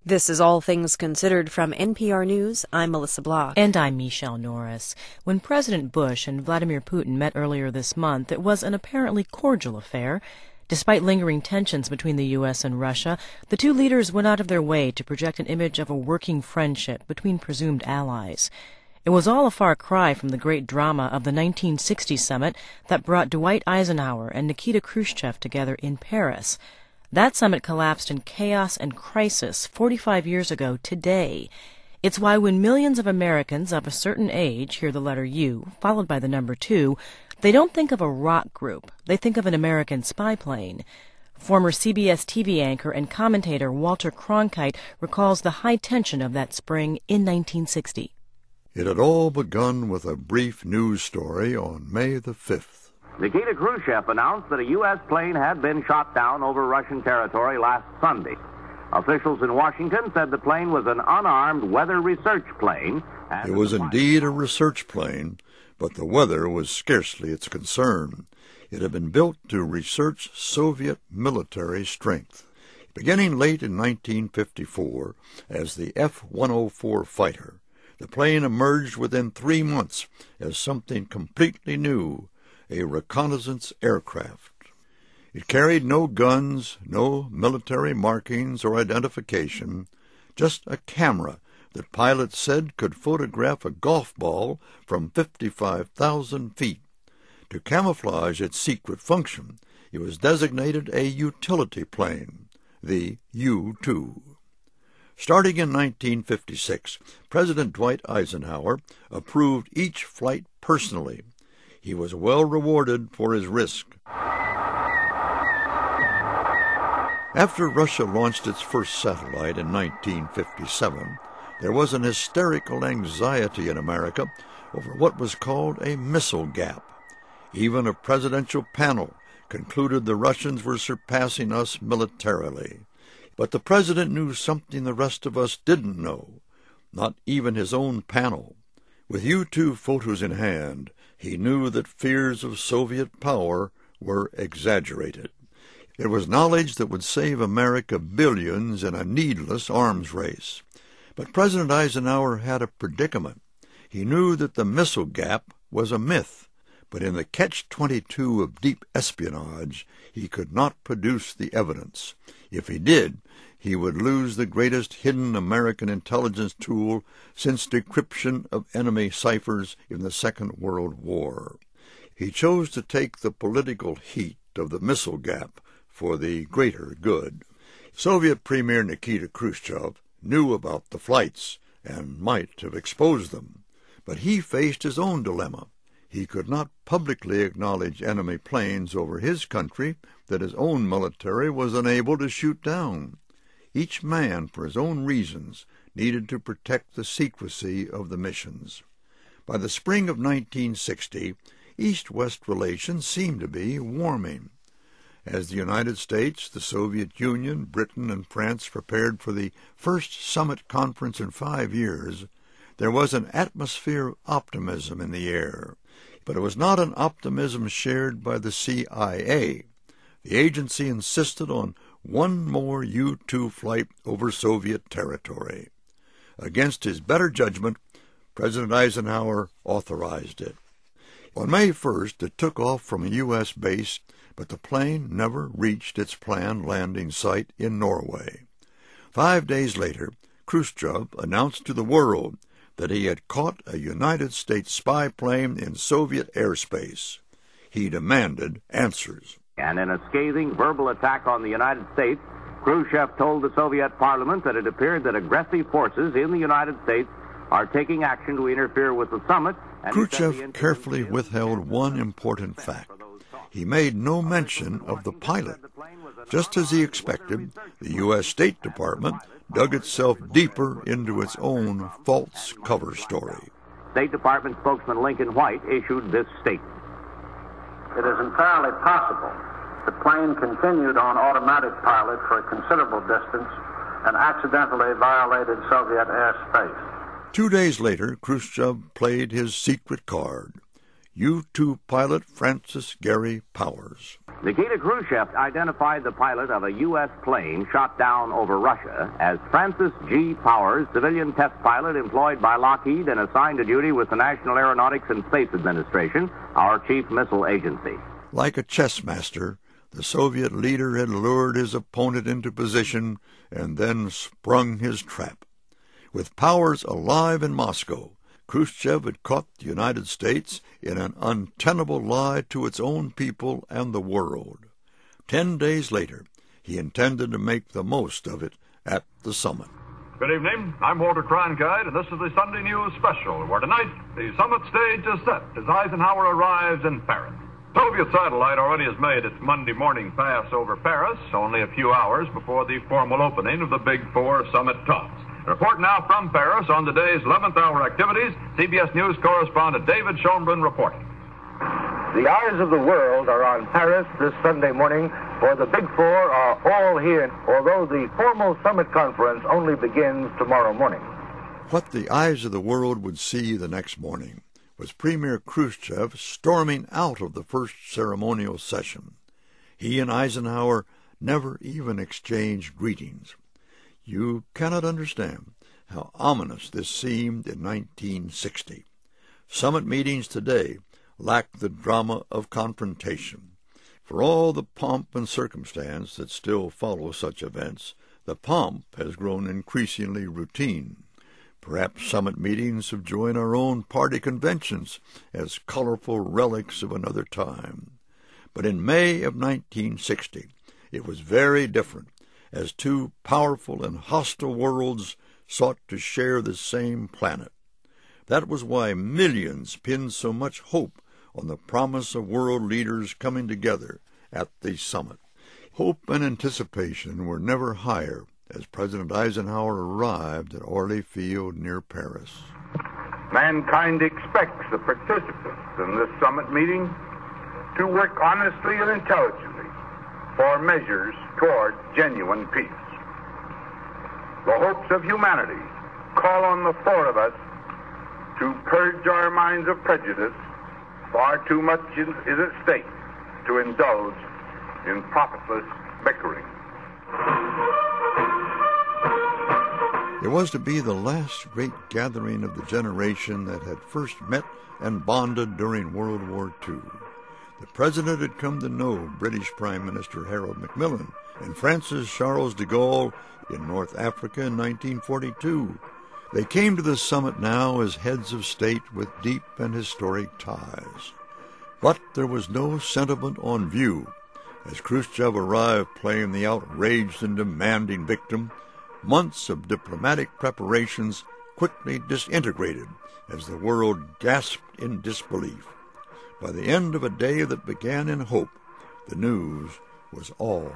This is All Things Considered from NPR News. I'm Melissa Block. And I'm Michelle Norris. When President Bush and Vladimir Putin met earlier this month, it was an apparently cordial affair. Despite lingering tensions between the U.S. and Russia, the two leaders went out of their way to project an image of a working friendship between presumed allies. It was all a far cry from the great drama of the 1960 summit that brought Dwight Eisenhower and Nikita Khrushchev together in Paris. That summit collapsed in chaos and crisis 45 years ago today. It's why when millions of Americans of a certain age hear the letter U, followed by the number 2, they don't think of a rock group. They think of an American spy plane. Former CBS TV anchor and commentator Walter Cronkite recalls the high tension of that spring in 1960. It had all begun with a brief news story on May the 5th. Nikita Khrushchev announced that a U.S. plane had been shot down over Russian territory last Sunday. Officials in Washington said the plane was an unarmed weather research plane. It was indeed a research plane, but the weather was scarcely its concern. It had been built to research Soviet military strength. Beginning late in 1954 as the F-104 fighter, the plane emerged within 3 months as something completely new, a reconnaissance aircraft. It carried no guns, no military markings or identification, just a camera that pilots said could photograph a golf ball from 55,000 feet. To camouflage its secret function, it was designated a utility plane, the U-2. Starting in 1956, President Dwight Eisenhower approved each flight personally. He was well rewarded for his risk. After Russia launched its first satellite in 1957, there was an hysterical anxiety in America over what was called a missile gap. Even a presidential panel concluded the Russians were surpassing us militarily. But the president knew something the rest of us didn't know, not even his own panel. With U-2 photos in hand, he knew that fears of Soviet power were exaggerated. It was knowledge that would save America billions in a needless arms race. But President Eisenhower had a predicament. He knew that the missile gap was a myth, but in the catch-22 of deep espionage, he could not produce the evidence. If he did, he would lose the greatest hidden American intelligence tool since decryption of enemy ciphers in the Second World War. He chose to take the political heat of the missile gap for the greater good. Soviet Premier Nikita Khrushchev knew about the flights and might have exposed them, but he faced his own dilemma. He could not publicly acknowledge enemy planes over his country that his own military was unable to shoot down. Each man, for his own reasons, needed to protect the secrecy of the missions. By the spring of 1960, East-West relations seemed to be warming. As the United States, the Soviet Union, Britain, and France prepared for the first summit conference in 5 years, there was an atmosphere of optimism in the air. But it was not an optimism shared by the CIA. The agency insisted on one more U-2 flight over Soviet territory. Against his better judgment, President Eisenhower authorized it. On May 1st, it took off from a U.S. base, but the plane never reached its planned landing site in Norway. 5 days later, Khrushchev announced to the world that he had caught a United States spy plane in Soviet airspace. He demanded answers. And in a scathing verbal attack on the United States, Khrushchev told the Soviet parliament that it appeared that aggressive forces in the United States are taking action to interfere with the summit. Khrushchev carefully withheld one important fact. He made no mention of the pilot. Just as he expected, the U.S. State Department dug itself deeper into its own false cover story. State Department spokesman Lincoln White issued this statement. It is entirely possible the plane continued on automatic pilot for a considerable distance and accidentally violated Soviet airspace. 2 days later, Khrushchev played his secret card. U-2 pilot Francis Gary Powers. Nikita Khrushchev identified the pilot of a U.S. plane shot down over Russia as Francis G. Powers, civilian test pilot employed by Lockheed and assigned to duty with the National Aeronautics and Space Administration, our chief missile agency. Like a chess master, the Soviet leader had lured his opponent into position and then sprung his trap. With Powers alive in Moscow, Khrushchev had caught the United States in an untenable lie to its own people and the world. 10 days later, he intended to make the most of it at the summit. Good evening. I'm Walter Cronkite, and this is the Sunday News Special, where tonight the summit stage is set as Eisenhower arrives in Paris. Soviet satellite already has made its Monday morning pass over Paris, only a few hours before the formal opening of the Big Four summit talks. Report now from Paris on the day's 11th hour activities, CBS News correspondent David Schoenbrunn reporting. The eyes of the world are on Paris this Sunday morning, for the Big Four are all here, although the formal summit conference only begins tomorrow morning. What the eyes of the world would see the next morning was Premier Khrushchev storming out of the first ceremonial session. He and Eisenhower never even exchanged greetings. You cannot understand how ominous this seemed in 1960. Summit meetings today lack the drama of confrontation. For all the pomp and circumstance that still follow such events, the pomp has grown increasingly routine. Perhaps summit meetings have joined our own party conventions as colorful relics of another time. But in May of 1960, it was very different, as two powerful and hostile worlds sought to share the same planet. That was why millions pinned so much hope on the promise of world leaders coming together at the summit. Hope and anticipation were never higher as President Eisenhower arrived at Orly Field near Paris. Mankind expects the participants in this summit meeting to work honestly and intelligently for measures toward genuine peace. The hopes of humanity call on the four of us to purge our minds of prejudice. Far too much is at stake to indulge in profitless bickering. It was to be the last great gathering of the generation that had first met and bonded during World War II. The President had come to know British Prime Minister Harold Macmillan and Francis Charles de Gaulle in North Africa in 1942. They came to the summit now as heads of state with deep and historic ties. But there was no sentiment on view. As Khrushchev arrived playing the outraged and demanding victim, months of diplomatic preparations quickly disintegrated as the world gasped in disbelief. By the end of a day that began in hope, the news was all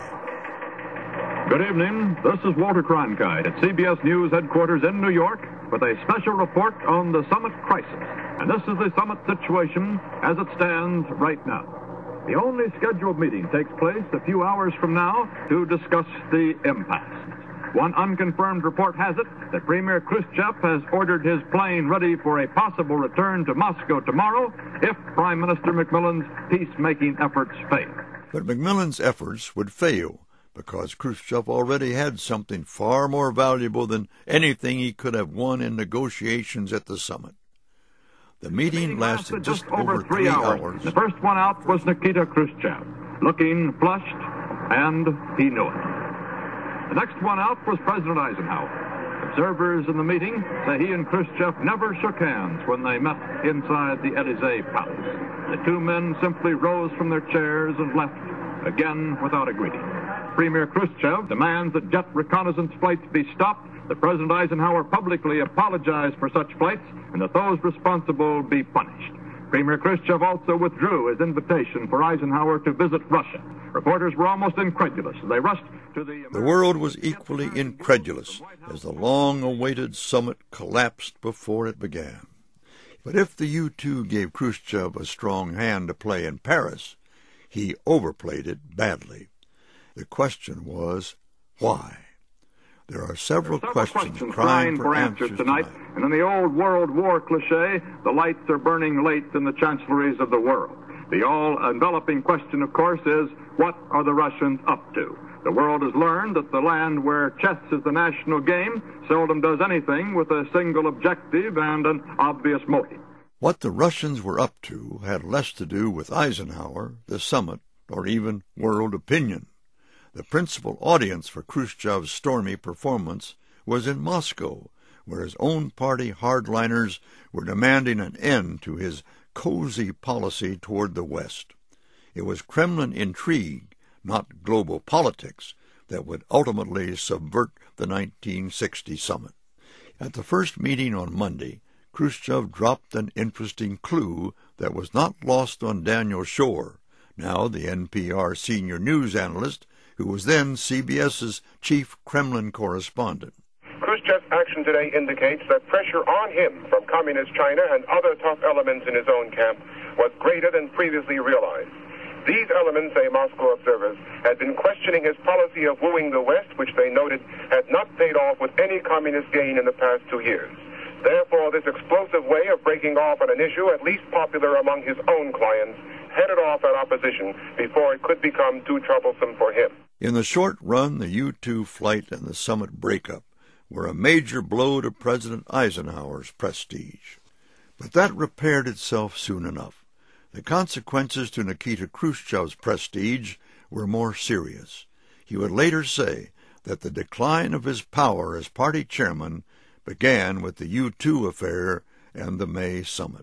bad. Good evening. This is Walter Cronkite at CBS News headquarters in New York with a special report on the summit crisis. And this is the summit situation as it stands right now. The only scheduled meeting takes place a few hours from now to discuss the impasse. One unconfirmed report has it that Premier Khrushchev has ordered his plane ready for a possible return to Moscow tomorrow if Prime Minister Macmillan's peacemaking efforts fail. But Macmillan's efforts would fail because Khrushchev already had something far more valuable than anything he could have won in negotiations at the summit. The meeting lasted just over 3 hours. The first one out was Nikita Khrushchev, looking flushed, and he knew it. The next one out was President Eisenhower. Observers in the meeting say he and Khrushchev never shook hands when they met inside the Élysée Palace. The two men simply rose from their chairs and left, again without a greeting. Premier Khrushchev demands that jet reconnaissance flights be stopped, that President Eisenhower publicly apologize for such flights, and that those responsible be punished. Premier Khrushchev also withdrew his invitation for Eisenhower to visit Russia. Reporters were almost incredulous. They rushed to The world was equally incredulous as the long-awaited summit collapsed before it began. But if the U-2 gave Khrushchev a strong hand to play in Paris, he overplayed it badly. The question was, why? There are several questions crying for answers tonight. And in the old World War cliche, the lights are burning late in the chancelleries of the world. The all-enveloping question, of course, is, what are the Russians up to? The world has learned that the land where chess is the national game seldom does anything with a single objective and an obvious motive. What the Russians were up to had less to do with Eisenhower, the summit, or even world opinion. The principal audience for Khrushchev's stormy performance was in Moscow, where his own party hardliners were demanding an end to his cozy policy toward the West. It was Kremlin intrigue, not global politics, that would ultimately subvert the 1960 summit. At the first meeting on Monday, Khrushchev dropped an interesting clue that was not lost on Daniel Schorr, now the NPR senior news analyst, who was then CBS's chief Kremlin correspondent. Khrushchev's action today indicates that pressure on him from Communist China and other tough elements in his own camp was greater than previously realized. These elements, say Moscow observers, had been questioning his policy of wooing the West, which they noted had not paid off with any communist gain in the past 2 years. Therefore, this explosive way of breaking off on an issue at least popular among his own clients headed off that opposition before it could become too troublesome for him. In the short run, the U-2 flight and the summit breakup were a major blow to President Eisenhower's prestige. But that repaired itself soon enough. The consequences to Nikita Khrushchev's prestige were more serious. He would later say that the decline of his power as party chairman began with the U-2 affair and the May summit.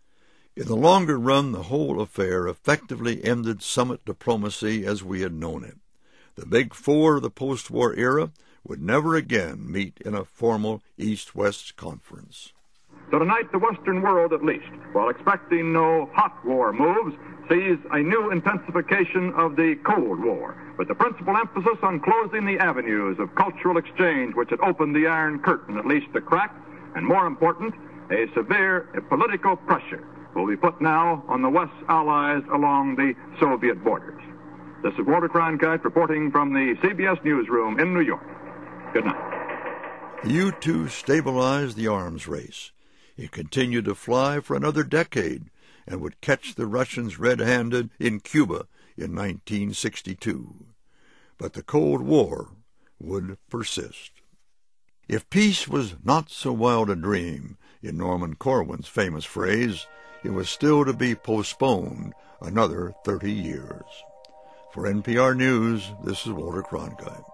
In the longer run, the whole affair effectively ended summit diplomacy as we had known it. The Big Four of the post-war era would never again meet in a formal East-West conference. So tonight, the Western world, at least, while expecting no hot war moves, sees a new intensification of the Cold War, with the principal emphasis on closing the avenues of cultural exchange which had opened the Iron Curtain at least a crack, and more important, a severe political pressure will be put now on the West's allies along the Soviet borders. This is Walter Cronkite reporting from the CBS newsroom in New York. Good night. The U-2 stabilized the arms race. It continued to fly for another decade and would catch the Russians red-handed in Cuba in 1962. But the Cold War would persist. If peace was not so wild a dream, in Norman Corwin's famous phrase, it was still to be postponed another 30 years. For NPR News, this is Walter Cronkite.